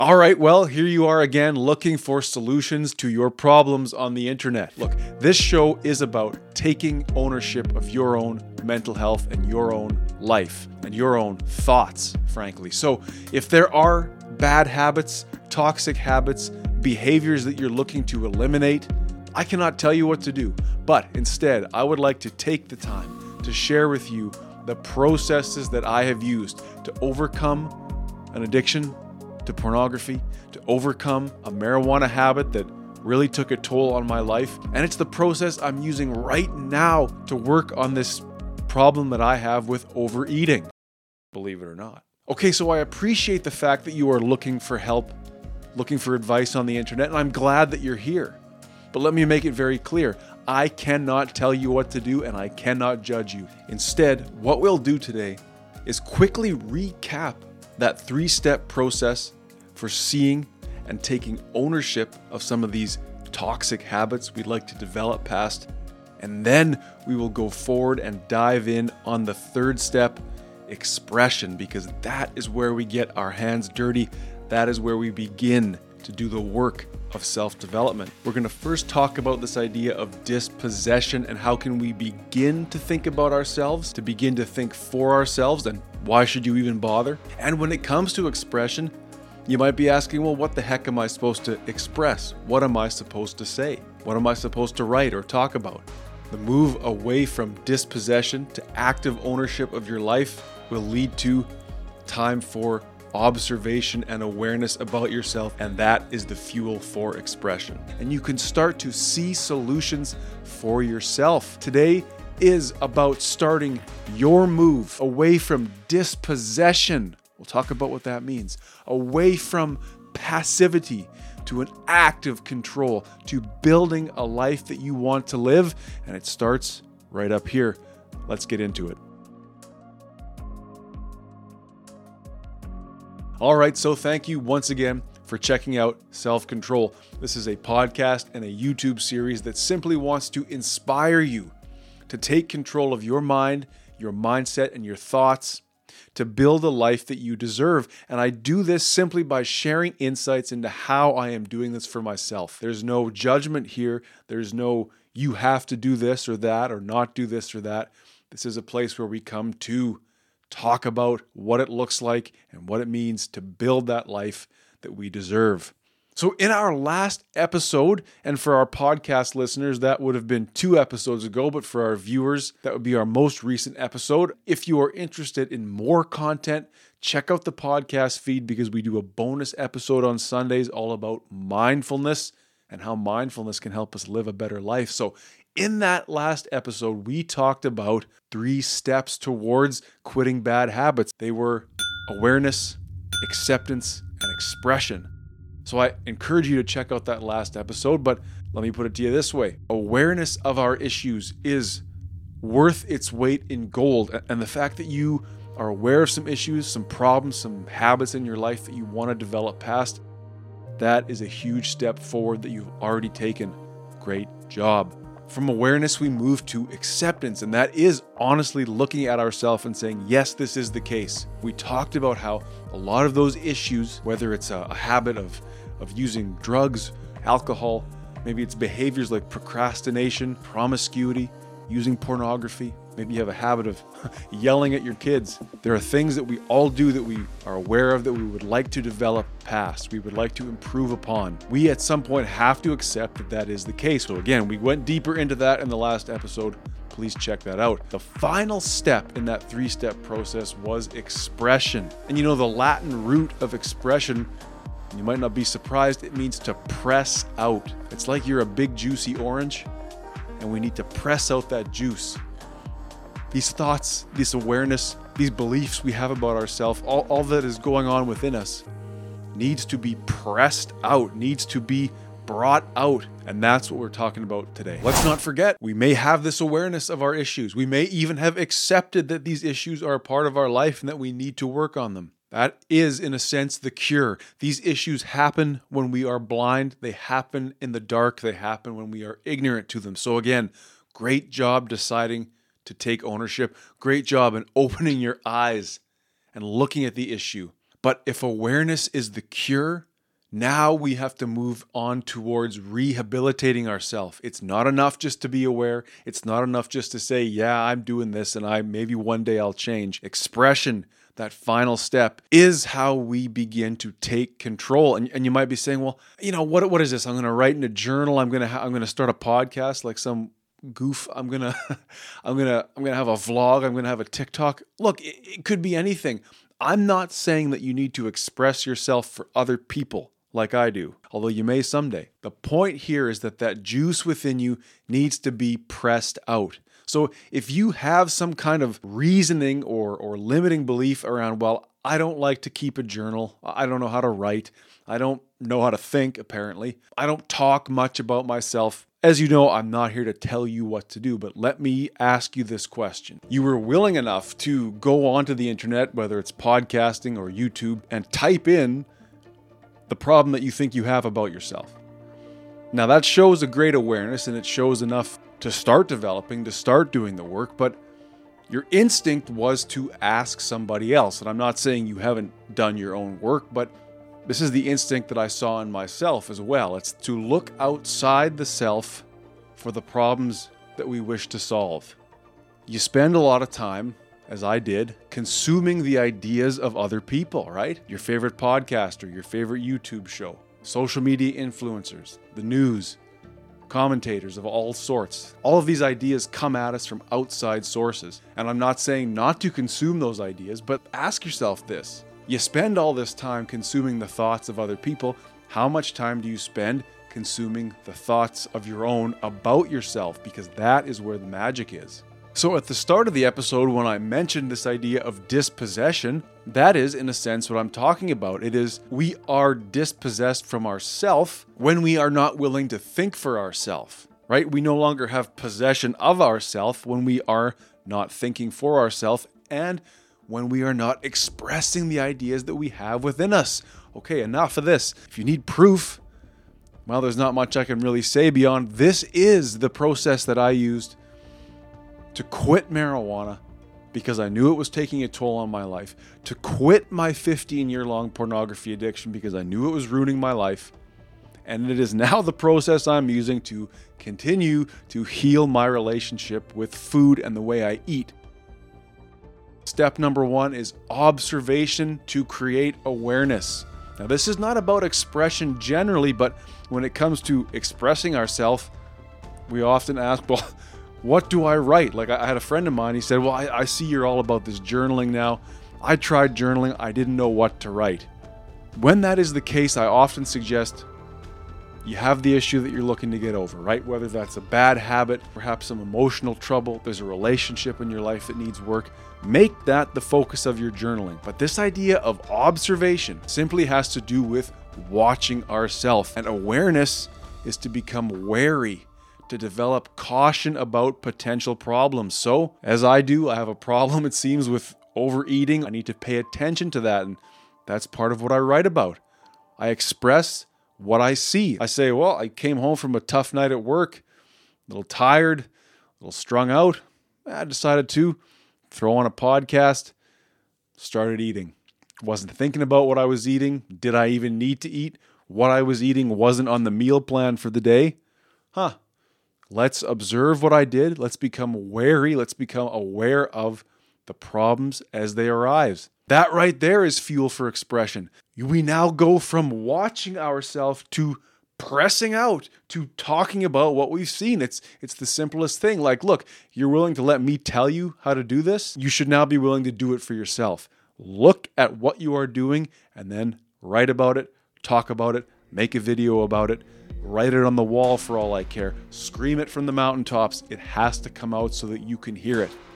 All right, well, here you are again looking for solutions to your problems on the internet. Look, this show is about taking ownership of your own mental health and your own life and your own thoughts, frankly. So if there are bad habits, toxic habits, behaviors that you're looking to eliminate, I cannot tell you what to do. But instead, I would like to take the time to share with you the processes that I have used to overcome an addiction to pornography, to overcome a marijuana habit that really took a toll on my life. And it's the process I'm using right now to work on this problem that I have with overeating, believe it or not. Okay, so I appreciate the fact that you are looking for help, looking for advice on the internet, and I'm glad that you're here. But let me make it very clear, I cannot tell you what to do and I cannot judge you. Instead, what we'll do today is quickly recap that 3-step process for seeing and taking ownership of some of these toxic habits we'd like to develop past. And then we will go forward and dive in on the 3rd step, expression, because that is where we get our hands dirty. That is where we begin to do the work of self-development. We're going to first talk about this idea of dispossession and how can we begin to think about ourselves, to begin to think for ourselves, and why should you even bother? And when it comes to expression, you might be asking, well, what the heck am I supposed to express? What am I supposed to say? What am I supposed to write or talk about? The move away from dispossession to active ownership of your life will lead to time for observation and awareness about yourself, and that is the fuel for expression. And you can start to see solutions for yourself. Today is about starting your move away from dispossession. We'll talk about what that means. Away from passivity to an active control, to building a life that you want to live. And it starts right up here. Let's get into it. All right, so thank you once again for checking out Self-Control. This is a podcast and a YouTube series that simply wants to inspire you to take control of your mind, your mindset, and your thoughts to build a life that you deserve. And I do this simply by sharing insights into how I am doing this for myself. There's no judgment here. There's no you have to do this or that or not do this or that. This is a place where we come to talk about what it looks like and what it means to build that life that we deserve. So in our last episode, and for our podcast listeners, that would have been 2 episodes ago, but for our viewers, that would be our most recent episode. If you are interested in more content, check out the podcast feed because we do a bonus episode on Sundays all about mindfulness and how mindfulness can help us live a better life. So in that last episode, we talked about 3 steps towards quitting bad habits. They were awareness, acceptance, and expression. So I encourage you to check out that last episode, but let me put it to you this way. Awareness of our issues is worth its weight in gold. And the fact that you are aware of some issues, some problems, some habits in your life that you want to develop past, that is a huge step forward that you've already taken. Great job. From awareness, we move to acceptance, and that is honestly looking at ourselves and saying, yes, this is the case. We talked about how a lot of those issues, whether it's a habit of using drugs, alcohol, maybe it's behaviors like procrastination, promiscuity, using pornography, maybe you have a habit of yelling at your kids. There are things that we all do that we are aware of that we would like to develop past, we would like to improve upon. We at some point have to accept that that is the case. So again, we went deeper into that in the last episode. Please check that out. The final step in that 3-step process was expression. And you know, the Latin root of expression, you might not be surprised, it means to press out. It's like you're a big juicy orange and we need to press out that juice. These thoughts, this awareness, these beliefs we have about ourselves, all that is going on within us needs to be pressed out, needs to be brought out. And that's what we're talking about today. Let's not forget, we may have this awareness of our issues. We may even have accepted that these issues are a part of our life and that we need to work on them. That is, in a sense, the cure. These issues happen when we are blind. They happen in the dark. They happen when we are ignorant to them. So again, great job deciding to take ownership. Great job in opening your eyes and looking at the issue. But if awareness is the cure, Now we have to move on towards rehabilitating ourselves. It's not enough just to be aware. It's not enough just to say, yeah, I'm doing this and maybe one day I'll change. Expression, that final step, is how we begin to take control. And you might be saying, well, what is this? I'm going to write in a journal. I'm going to start a podcast like some goof. I'm going to have a vlog. I'm going to have a TikTok. Look, it could be anything. I'm not saying that you need to express yourself for other people like I do, although you may someday. The point here is that juice within you needs to be pressed out. So if you have some kind of reasoning or limiting belief around, well, I don't like to keep a journal, I don't know how to write, I don't know how to think, apparently, I don't talk much about myself. As you know, I'm not here to tell you what to do, but let me ask you this question. You were willing enough to go onto the internet, whether it's podcasting or YouTube, and type in the problem that you think you have about yourself. Now that shows a great awareness and it shows enough to start developing, to start doing the work, but your instinct was to ask somebody else. And I'm not saying you haven't done your own work, but this is the instinct that I saw in myself as well. It's to look outside the self for the problems that we wish to solve. You spend a lot of time, as I did, consuming the ideas of other people, right? Your favorite podcaster, your favorite YouTube show, social media influencers, the news, commentators of all sorts. All of these ideas come at us from outside sources. And I'm not saying not to consume those ideas, but ask yourself this. You spend all this time consuming the thoughts of other people. How much time do you spend consuming the thoughts of your own about yourself? Because that is where the magic is. So at the start of the episode, when I mentioned this idea of dispossession, that is, in a sense, what I'm talking about. It is we are dispossessed from ourself when we are not willing to think for ourselves, right? We no longer have possession of ourself when we are not thinking for ourselves and when we are not expressing the ideas that we have within us. Okay, enough of this. If you need proof, well, there's not much I can really say beyond this is the process that I used to quit marijuana because I knew it was taking a toll on my life, to quit my 15-year-long pornography addiction because I knew it was ruining my life, and it is now the process I'm using to continue to heal my relationship with food and the way I eat. Step number 1 is observation to create awareness. Now, this is not about expression generally, but when it comes to expressing ourselves, we often ask, well, what do I write? Like I had a friend of mine, he said, well, I see you're all about this journaling now. I tried journaling, I didn't know what to write. When that is the case, I often suggest you have the issue that you're looking to get over, right? Whether that's a bad habit, perhaps some emotional trouble, there's a relationship in your life that needs work, make that the focus of your journaling. But this idea of observation simply has to do with watching ourselves. And awareness is to become wary, to develop caution about potential problems. So, as I do, I have a problem, it seems, with overeating. I need to pay attention to that, and that's part of what I write about. I express what I see. I say, well, I came home from a tough night at work, a little tired, a little strung out. I decided to throw on a podcast, started eating. Wasn't thinking about what I was eating. Did I even need to eat? What I was eating wasn't on the meal plan for the day. Let's observe what I did. Let's become wary. Let's become aware of the problems as they arise. That right there is fuel for expression. We now go from watching ourselves to pressing out, to talking about what we've seen. It's the simplest thing. Like, look, you're willing to let me tell you how to do this? You should now be willing to do it for yourself. Look at what you are doing and then write about it, talk about it, make a video about it. Write it on the wall for all I care. Scream it from the mountaintops. It has to come out so that you can hear it.